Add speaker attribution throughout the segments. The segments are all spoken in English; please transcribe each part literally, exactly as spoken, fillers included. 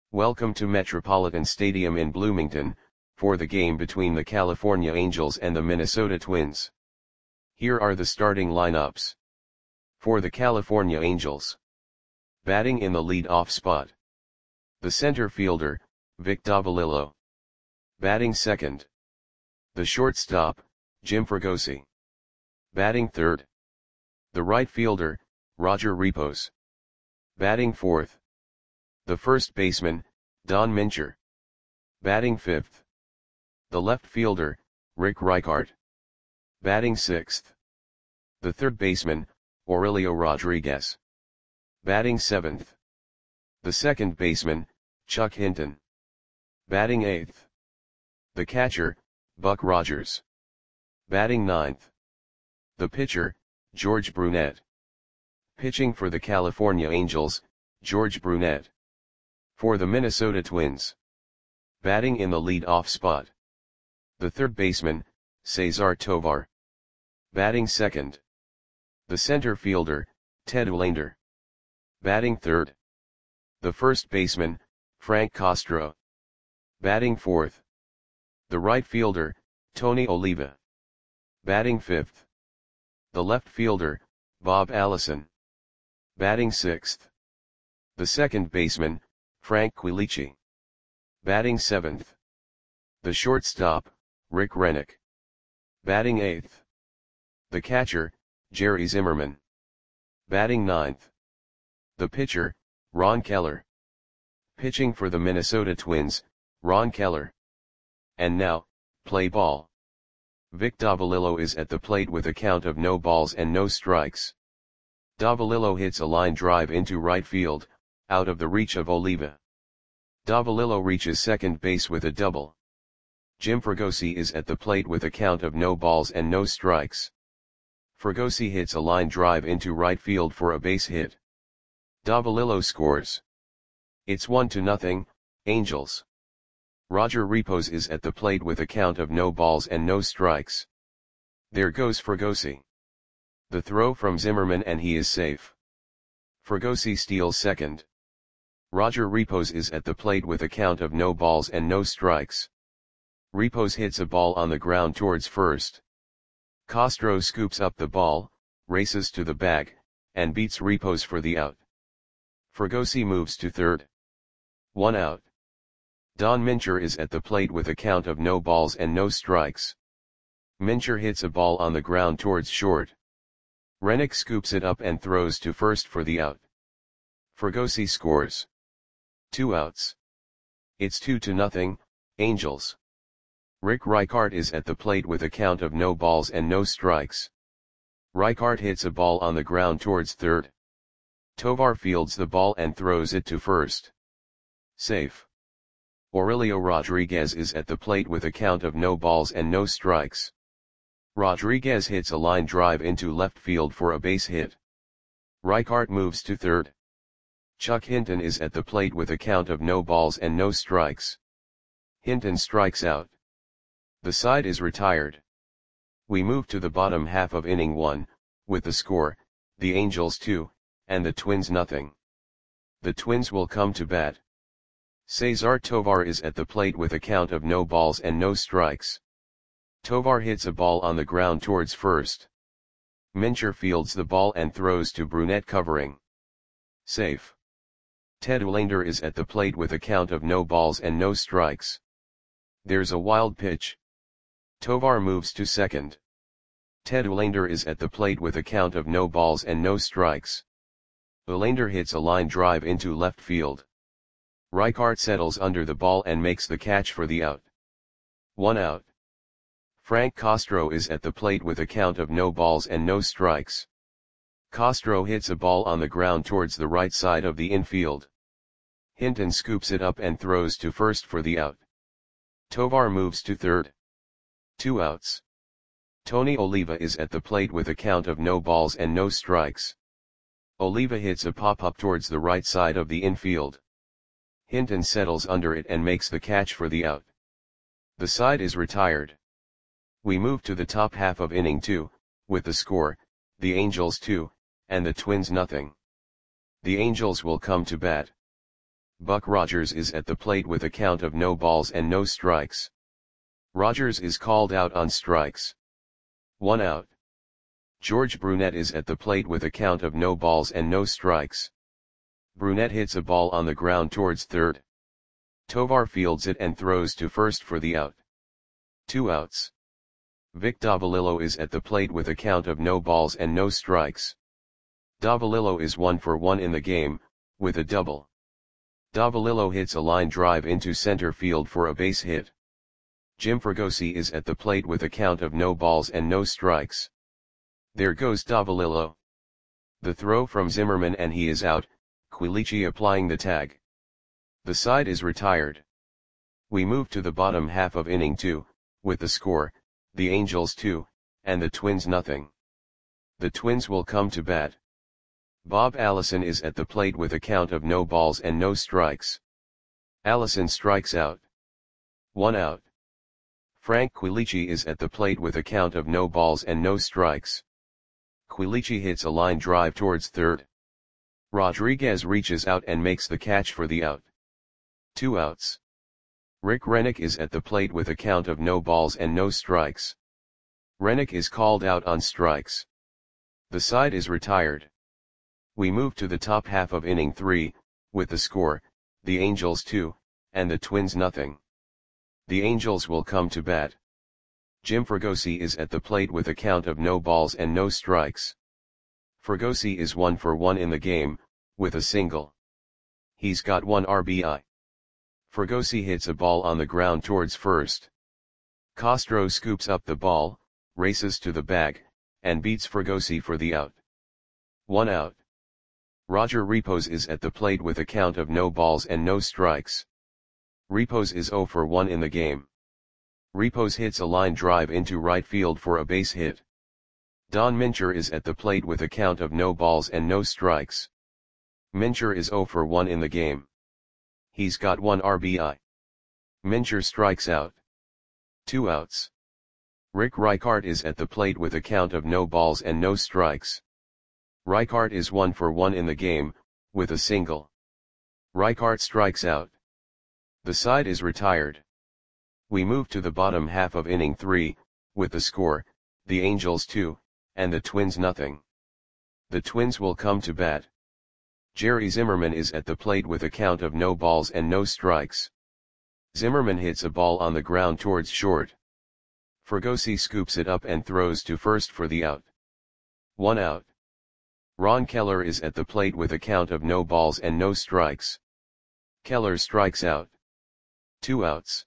Speaker 1: Welcome to Metropolitan Stadium in Bloomington, for the game between the California Angels and the Minnesota Twins. Here are the starting lineups. For the California Angels. Batting in the lead-off spot. The center fielder, Vic Davalillo. Batting second. The shortstop, Jim Fregosi. Batting third. The right fielder, Roger Repos. Batting fourth. The first baseman, Don Mincher. Batting fifth. The left fielder, Rick Reichart. Batting sixth. The third baseman, Aurelio Rodriguez. Batting seventh. The second baseman, Chuck Hinton. Batting eighth. The catcher, Buck Rogers. Batting ninth. The pitcher, George Brunette. Pitching for the California Angels, George Brunette. For the Minnesota Twins. Batting in the lead-off spot. The third baseman, Cesar Tovar. Batting second. The center fielder, Ted Uhlaender. Batting third. The first baseman, Frank Castro. Batting fourth. The right fielder, Tony Oliva. Batting fifth. The left fielder, Bob Allison. Batting sixth. The second baseman, Frank Quilici. Batting seventh. The shortstop, Rick Rennick. Batting eighth. The catcher, Jerry Zimmerman. Batting ninth. The pitcher, Ron Keller. Pitching for the Minnesota Twins, Ron Keller. And now, play ball. Vic Davalillo is at the plate with a count of no balls and no strikes. Davalillo hits a line drive into right field, out of the reach of Oliva. Davalillo reaches second base with a double. Jim Fregosi is at the plate with a count of no balls and no strikes. Fregosi hits a line drive into right field for a base hit. Davalillo scores. It's one to nothing, Angels. Roger Repos is at the plate with a count of no balls and no strikes. There goes Fregosi. The throw from Zimmerman and he is safe. Fregosi steals second. Roger Repos is at the plate with a count of no balls and no strikes. Repos hits a ball on the ground towards first. Castro scoops up the ball, races to the bag, and beats Repos for the out. Fregosi moves to third. One out. Don Mincher is at the plate with a count of no balls and no strikes. Mincher hits a ball on the ground towards short. Rennick scoops it up and throws to first for the out. Fregosi scores. Two outs. It's two to nothing, Angels. Rick Reichart is at the plate with a count of no balls and no strikes. Reichart hits a ball on the ground towards third. Tovar fields the ball and throws it to first. Safe. Aurelio Rodriguez is at the plate with a count of no balls and no strikes. Rodriguez hits a line drive into left field for a base hit. Reichart moves to third. Chuck Hinton is at the plate with a count of no balls and no strikes. Hinton strikes out. The side is retired. We move to the bottom half of inning one, with the score, the Angels two, and the Twins nothing. The Twins will come to bat. Cesar Tovar is at the plate with a count of no balls and no strikes. Tovar hits a ball on the ground towards first. Mincher fields the ball and throws to Brunette covering. Safe. Ted Uhlaender is at the plate with a count of no balls and no strikes. There's a wild pitch. Tovar moves to second. Ted Uhlaender is at the plate with a count of no balls and no strikes. Uhlaender hits a line drive into left field. Reichart settles under the ball and makes the catch for the out. One out. Frank Castro is at the plate with a count of no balls and no strikes. Castro hits a ball on the ground towards the right side of the infield. Hinton scoops it up and throws to first for the out. Tovar moves to third. Two outs. Tony Oliva is at the plate with a count of no balls and no strikes. Oliva hits a pop-up towards the right side of the infield. Hinton settles under it and makes the catch for the out. The side is retired. We move to the top half of inning two, with the score, the Angels two, and the Twins nothing. The Angels will come to bat. Buck Rogers is at the plate with a count of no balls and no strikes. Rogers is called out on strikes. One out. George Brunette is at the plate with a count of no balls and no strikes. Brunette hits a ball on the ground towards third. Tovar fields it and throws to first for the out. Two outs. Vic Davalillo is at the plate with a count of no balls and no strikes. Davalillo is one for one in the game, with a double. Davalillo hits a line drive into center field for a base hit. Jim Fregosi is at the plate with a count of no balls and no strikes. There goes Davalillo. The throw from Zimmerman and he is out, Quilici applying the tag. The side is retired. We move to the bottom half of inning two, with the score, the Angels two, and the Twins nothing. The Twins will come to bat. Bob Allison is at the plate with a count of no balls and no strikes. Allison strikes out. One out. Frank Quilici is at the plate with a count of no balls and no strikes. Quilici hits a line drive towards third. Rodriguez reaches out and makes the catch for the out. Two outs. Rick Rennick is at the plate with a count of no balls and no strikes. Rennick is called out on strikes. The side is retired. We move to the top half of inning three, with the score, the Angels two, and the Twins nothing. The Angels will come to bat. Jim Fregosi is at the plate with a count of no balls and no strikes. Fregosi is one for one in the game, with a single. He's got one R B I. Fregosi hits a ball on the ground towards first. Castro scoops up the ball, races to the bag, and beats Fregosi for the out. One out. Roger Repos is at the plate with a count of no balls and no strikes. Repos is zero for one in the game. Repos hits a line drive into right field for a base hit. Don Mincher is at the plate with a count of no balls and no strikes. Mincher is zero for one in the game. He's got one R B I. Mincher strikes out. Two outs. Rick Reichart is at the plate with a count of no balls and no strikes. Reichart is one for one in the game, with a single. Reichart strikes out. The side is retired. We move to the bottom half of inning three, with the score, the Angels two, and the Twins nothing. The Twins will come to bat. Jerry Zimmerman is at the plate with a count of no balls and no strikes. Zimmerman hits a ball on the ground towards short. Fregosi scoops it up and throws to first for the out. One out. Ron Keller is at the plate with a count of no balls and no strikes. Keller strikes out. Two outs.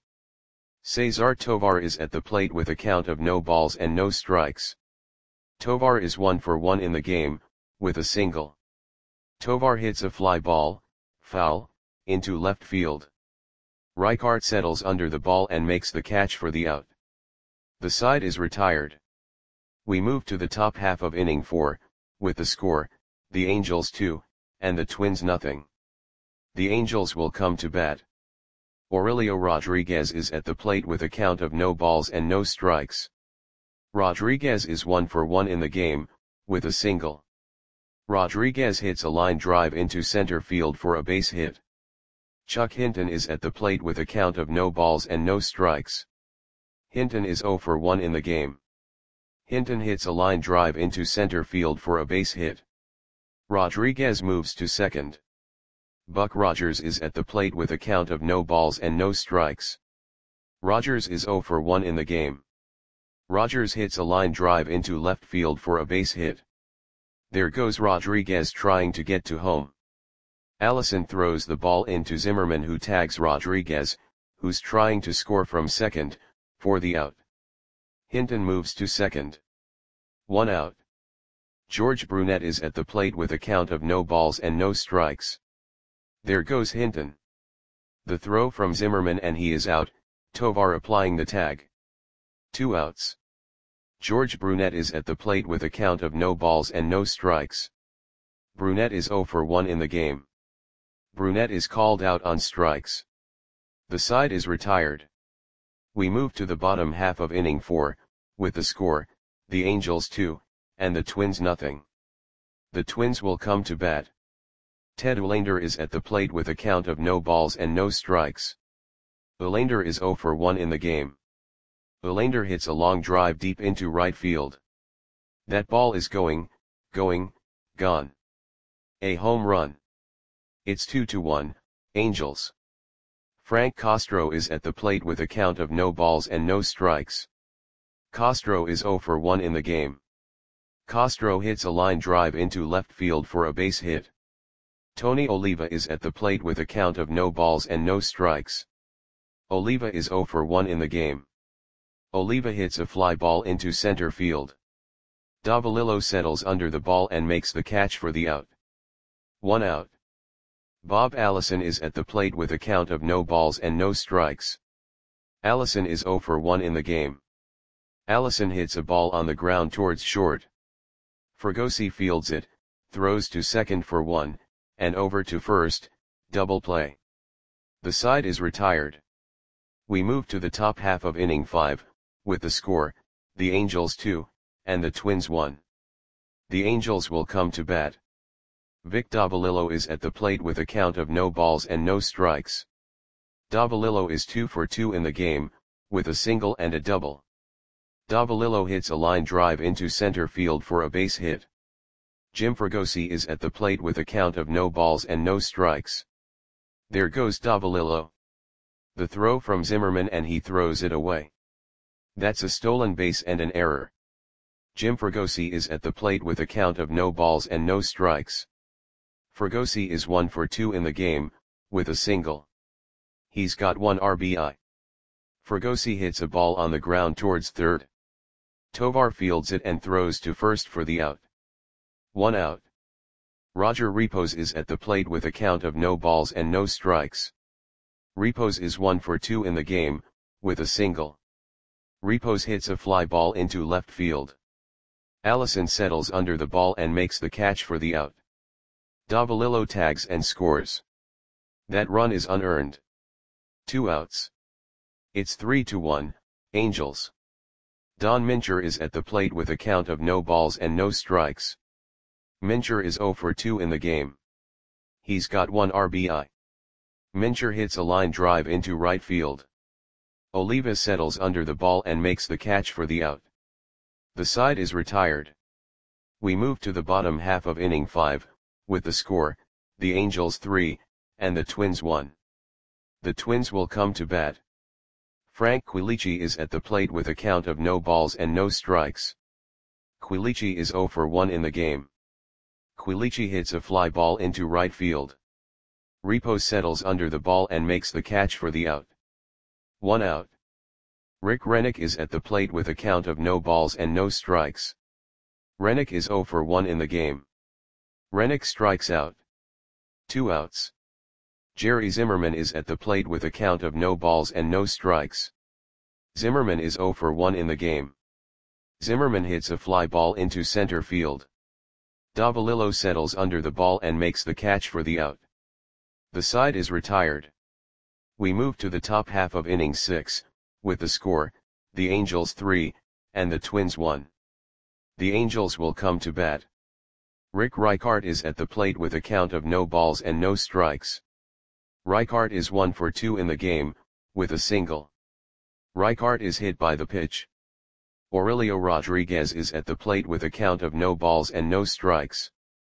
Speaker 1: Cesar Tovar is at the plate with a count of no balls and no strikes. Tovar is one for one in the game, with a single. Tovar hits a fly ball, foul, into left field. Reichart settles under the ball and makes the catch for the out. The side is retired. We move to the top half of inning four, with the score, the Angels two, and the Twins nothing. The Angels will come to bat. Aurelio Rodriguez is at the plate with a count of no balls and no strikes. Rodriguez is one for one in the game, with a single. Rodriguez hits a line drive into center field for a base hit. Chuck Hinton is at the plate with a count of no balls and no strikes. Hinton is zero for one in the game. Hinton hits a line drive into center field for a base hit. Rodriguez moves to second. Buck Rogers is at the plate with a count of no balls and no strikes. Rogers is zero for one in the game. Rogers hits a line drive into left field for a base hit. There goes Rodriguez trying to get to home. Allison throws the ball into Zimmerman, who tags Rodriguez, who's trying to score from second, for the out. Hinton moves to second. One out. George Brunette is at the plate with a count of no balls and no strikes. There goes Hinton. The throw from Zimmerman and he is out, Tovar applying the tag. Two outs. George Brunette is at the plate with a count of no balls and no strikes. Brunette is zero for one in the game. Brunette is called out on strikes. The side is retired. We move to the bottom half of inning four, with the score, the Angels two, and the Twins nothing. The Twins will come to bat. Ted Olander is at the plate with a count of no balls and no strikes. Olander is zero for one in the game. Olander hits a long drive deep into right field. That ball is going, going, gone. A home run. It's two to one, Angels. Frank Castro is at the plate with a count of no balls and no strikes. Castro is zero for one in the game. Castro hits a line drive into left field for a base hit. Tony Oliva is at the plate with a count of no balls and no strikes. Oliva is zero for one in the game. Oliva hits a fly ball into center field. Davalillo settles under the ball and makes the catch for the out. One out. Bob Allison is at the plate with a count of no balls and no strikes. Allison is zero for one in the game. Allison hits a ball on the ground towards short. Fregosi fields it, throws to second for one, and over to first, double play. The side is retired. We move to the top half of inning five, with the score, the Angels two, and the Twins one. The Angels will come to bat. Vic Davalillo is at the plate with a count of no balls and no strikes. Davalillo is two for two in the game, with a single and a double. Davalillo hits a line drive into center field for a base hit. Jim Fregosi is at the plate with a count of no balls and no strikes. There goes Davalillo. The throw from Zimmerman and he throws it away. That's a stolen base and an error. Jim Fregosi is at the plate with a count of no balls and no strikes. Fregosi is one for two in the game, with a single. He's got one R B I. Fregosi hits a ball on the ground towards third. Tovar fields it and throws to first for the out. One out. Roger Repos is at the plate with a count of no balls and no strikes. Repos is one for two in the game, with a single. Repos hits a fly ball into left field. Allison settles under the ball and makes the catch for the out. Davalillo tags and scores. That run is unearned. Two outs. It's three to one, Angels. Don Mincher is at the plate with a count of no balls and no strikes. Mincher is zero for two in the game. He's got one R B I. Mincher hits a line drive into right field. Oliva settles under the ball and makes the catch for the out. The side is retired. We move to the bottom half of inning five, with the score, the Angels three, and the Twins one. The Twins will come to bat. Frank Quilici is at the plate with a count of no balls and no strikes. Quilici is zero for one in the game. Quilici hits a fly ball into right field. Repos settles under the ball and makes the catch for the out. One out. Rick Rennick is at the plate with a count of no balls and no strikes. Rennick is zero for one in the game. Rennick strikes out. Two outs. Jerry Zimmerman is at the plate with a count of no balls and no strikes. Zimmerman is zero for one in the game. Zimmerman hits a fly ball into center field. Davalillo settles under the ball and makes the catch for the out. The side is retired. We move to the top half of inning six, with the score, the Angels three, and the Twins one. The Angels will come to bat. Rick Reichart is at the plate with a count of no balls and no strikes. Reichart is one for two in the game, with a single. Reichart is hit by the pitch. Aurelio Rodriguez is at the plate with a count of no balls and no strikes.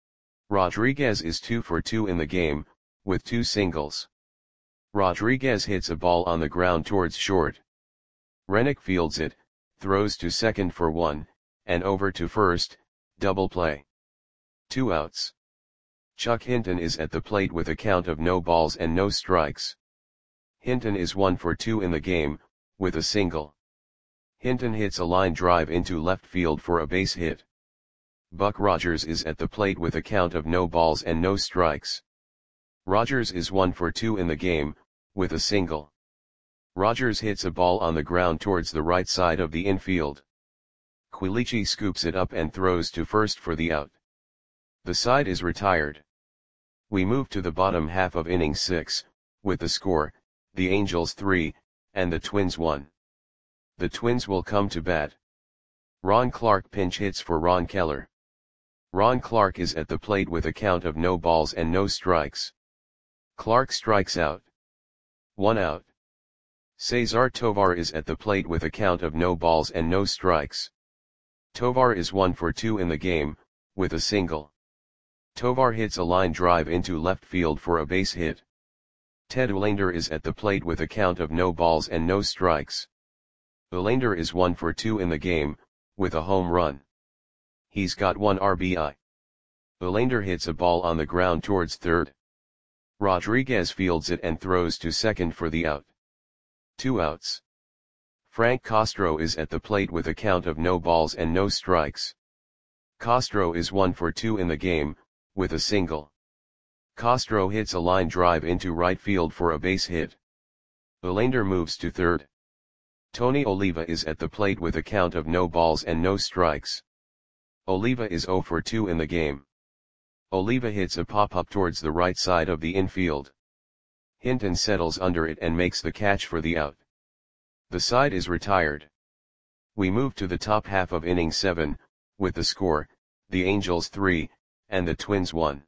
Speaker 1: Rodriguez is two for two in the game, with two singles. Rodriguez hits a ball on the ground towards short. Rennick fields it, throws to second for one, and over to first, double play. Two outs. Chuck Hinton is at the plate with a count of no balls and no strikes. Hinton is one for two in the game, with a single. Hinton hits a line drive into left field for a base hit. Buck Rogers is at the plate with a count of no balls and no strikes. Rogers is one for two in the game, with a single. Rogers hits a ball on the ground towards the right side of the infield. Quilici scoops it up and throws to first for the out. The side is retired. We move to the bottom half of inning six, with the score, the Angels three, and the Twins one. The Twins will come to bat. Ron Clark pinch hits for Ron Keller. Ron Clark is at the plate with a count of no balls and no strikes. Clark strikes out. One out. Cesar Tovar is at the plate with a count of no balls and no strikes. Tovar is one for two in the game, with a single. Tovar hits a line drive into left field for a base hit. Ted Ullander is at the plate with a count of no balls and no strikes. Ullander is one for two in the game, with a home run. He's got one R B I. Ullander hits a ball on the ground towards third. Rodriguez fields it and throws to second for the out. Two outs. Frank Castro is at the plate with a count of no balls and no strikes. Castro is one for two in the game, with a single. Castro hits a line drive into right field for a base hit. Ullander moves to third. Tony Oliva is at the plate with a count of no balls and no strikes. Oliva is zero for two in the game. Oliva hits a pop-up towards the right side of the infield. Hinton settles under it and makes the catch for the out. The side is retired. We move to the top half of inning seven, with the score, the Angels three, and the Twins one.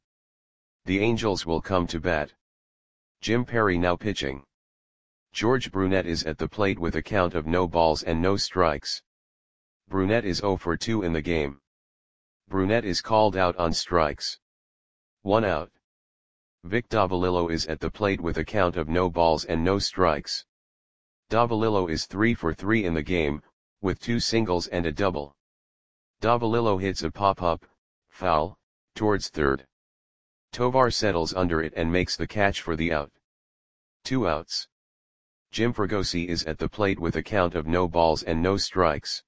Speaker 1: The Angels will come to bat. Jim Perry now pitching. George Brunette is at the plate with a count of no balls and no strikes. Brunette is zero for two in the game. Brunette is called out on strikes. One out. Vic Davalillo is at the plate with a count of no balls and no strikes. Davalillo is three for three in the game, with two singles and a double. Davalillo hits a pop-up, foul, towards third. Tovar settles under it and makes the catch for the out. Two outs. Jim Fregosi is at the plate with a count of no balls and no strikes.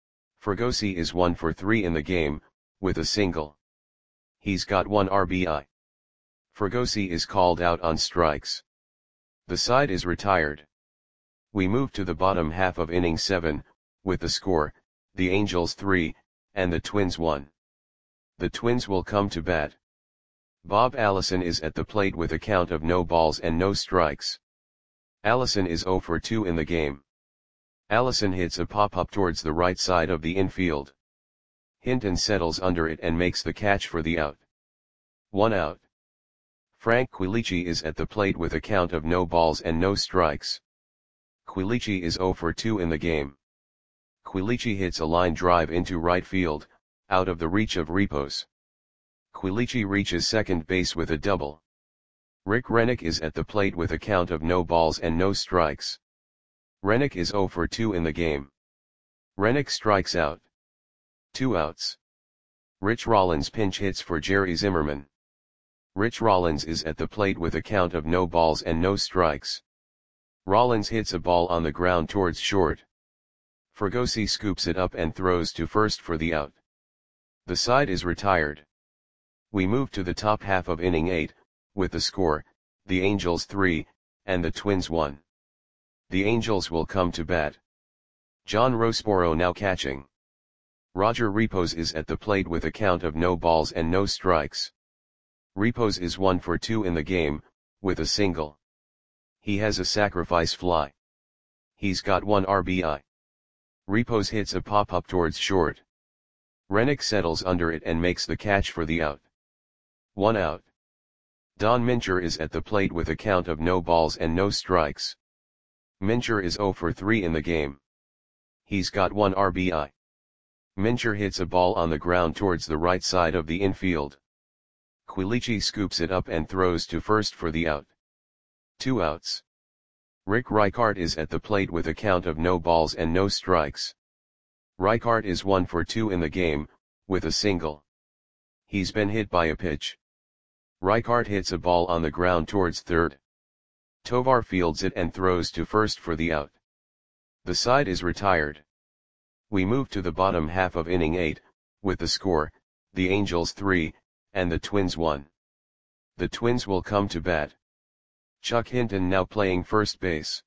Speaker 1: Fregosi is one for three in the game, with a single. He's got one R B I. Fregosi is called out on strikes. The side is retired. We move to the bottom half of inning seven, with the score, the Angels three, and the Twins one. The Twins will come to bat. Bob Allison is at the plate with a count of no balls and no strikes. Allison is zero for two in the game. Allison hits a pop-up towards the right side of the infield. Hinton settles under it and makes the catch for the out. One out. Frank Quilici is at the plate with a count of no balls and no strikes. Quilici is zero for two in the game. Quilici hits a line drive into right field, out of the reach of Repos. Quilici reaches second base with a double. Rick Rennick is at the plate with a count of no balls and no strikes. Rennick is zero for two in the game. Rennick strikes out. Two outs. Rich Rollins pinch hits for Jerry Zimmerman. Rich Rollins is at the plate with a count of no balls and no strikes. Rollins hits a ball on the ground towards short. Fregosi scoops it up and throws to first for the out. The side is retired. We move to the top half of inning eight, with the score, the Angels three, and the Twins one. The Angels will come to bat. John Rosporo now catching. Roger Repos is at the plate with a count of no balls and no strikes. Repos is one for two in the game, with a single. He has a sacrifice fly. He's got one R B I. Repos hits a pop-up towards short. Rennick settles under it and makes the catch for the out. One out. Don Mincher is at the plate with a count of no balls and no strikes. Mincher is zero for three in the game. He's got one R B I. Mincher hits a ball on the ground towards the right side of the infield. Quilici scoops it up and throws to first for the out. Two outs. Rick Reichart is at the plate with a count of no balls and no strikes. Reichart is one for two in the game, with a single. He's been hit by a pitch. Reichart hits a ball on the ground towards third. Tovar fields it and throws to first for the out. The side is retired. We move to the bottom half of inning eight, with the score, the Angels three, and the Twins one. The Twins will come to bat. Chuck Hinton now playing first base.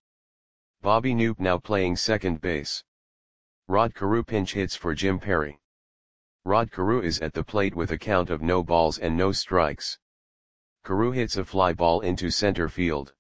Speaker 1: Bobby Knoop now playing second base. Rod Carew pinch hits for Jim Perry. Rod Carew is at the plate with a count of no balls and no strikes. Carew hits a fly ball into center field.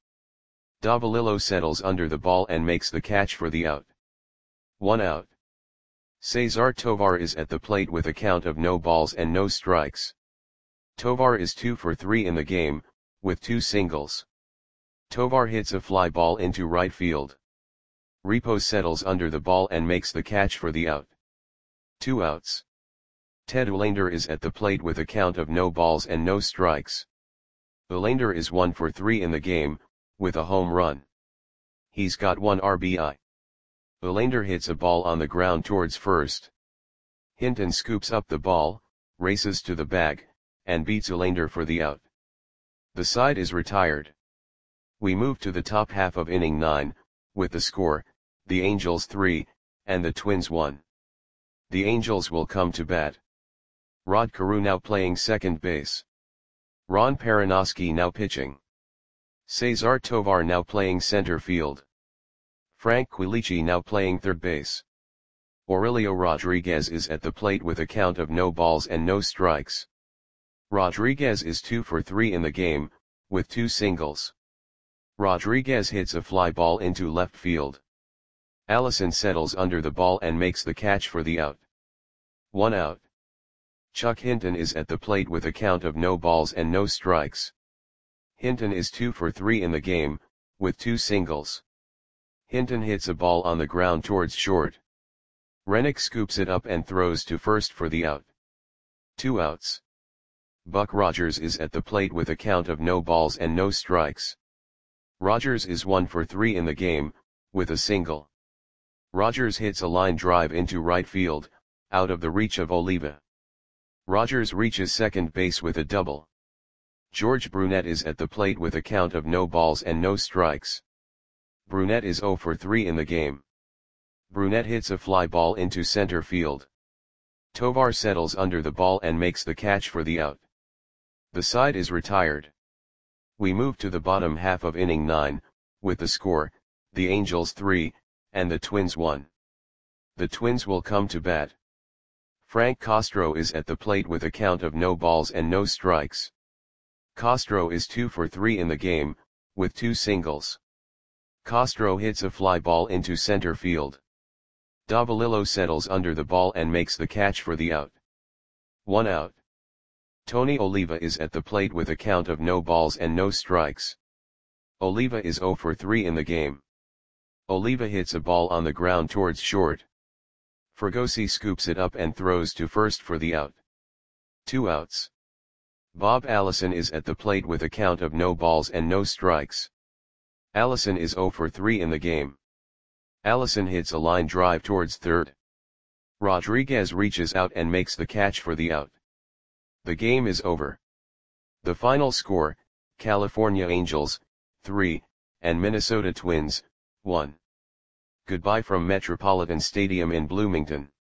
Speaker 1: Davalillo settles under the ball and makes the catch for the out. One out. Cesar Tovar is at the plate with a count of no balls and no strikes. Tovar is two for three in the game, with two singles. Tovar hits a fly ball into right field. Repos settles under the ball and makes the catch for the out. Two outs. Ted Uhlaender is at the plate with a count of no balls and no strikes. Uhlaender is one for three in the game, with a home run. He's got one R B I. Uhlaender hits a ball on the ground towards first. Hinton scoops up the ball, races to the bag, and beats Uhlaender for the out. The side is retired. We move to the top half of inning nine, with the score, the Angels three, and the Twins one. The Angels will come to bat. Rod Carew now playing second base. Ron Perranoski now pitching. Cesar Tovar now playing center field. Frank Quilici now playing third base. Aurelio Rodriguez is at the plate with a count of no balls and no strikes. Rodriguez is two for three in the game, with two singles. Rodriguez hits a fly ball into left field. Allison settles under the ball and makes the catch for the out. One out. Chuck Hinton is at the plate with a count of no balls and no strikes. Hinton is two for three in the game, with two singles. Hinton hits a ball on the ground towards short. Rennick scoops it up and throws to first for the out. Two outs. Buck Rogers is at the plate with a count of no balls and no strikes. Rogers is one for three in the game, with a single. Rogers hits a line drive into right field, out of the reach of Oliva. Rogers reaches second base with a double. George Brunette is at the plate with a count of no balls and no strikes. Brunette is zero for three in the game. Brunette hits a fly ball into center field. Tovar settles under the ball and makes the catch for the out. The side is retired. We move to the bottom half of inning nine, with the score, the Angels three, and the Twins one. The Twins will come to bat. Frank Castro is at the plate with a count of no balls and no strikes. Castro is two for three in the game, with two singles. Castro hits a fly ball into center field. Davalillo settles under the ball and makes the catch for the out. One out. Tony Oliva is at the plate with a count of no balls and no strikes. Oliva is zero for three in the game. Oliva hits a ball on the ground towards short. Fregosi scoops it up and throws to first for the out. Two outs. Bob Allison is at the plate with a count of no balls and no strikes. Allison is zero for three in the game. Allison hits a line drive towards third. Rodriguez reaches out and makes the catch for the out. The game is over. The final score, California Angels, three, and Minnesota Twins, one. Goodbye from Metropolitan Stadium in Bloomington.